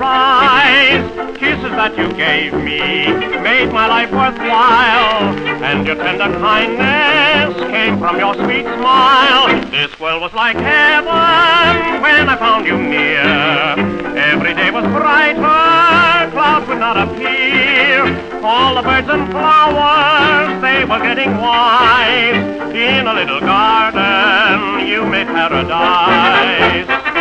paradise. Kisses that you gave me made my life worthwhile, and your tender kindness came from your sweet smile. This world was like heaven when I found you near. Every day was brighter, clouds would not appear. All the birds and flowers, they were getting wise. In a little garden, you made paradise.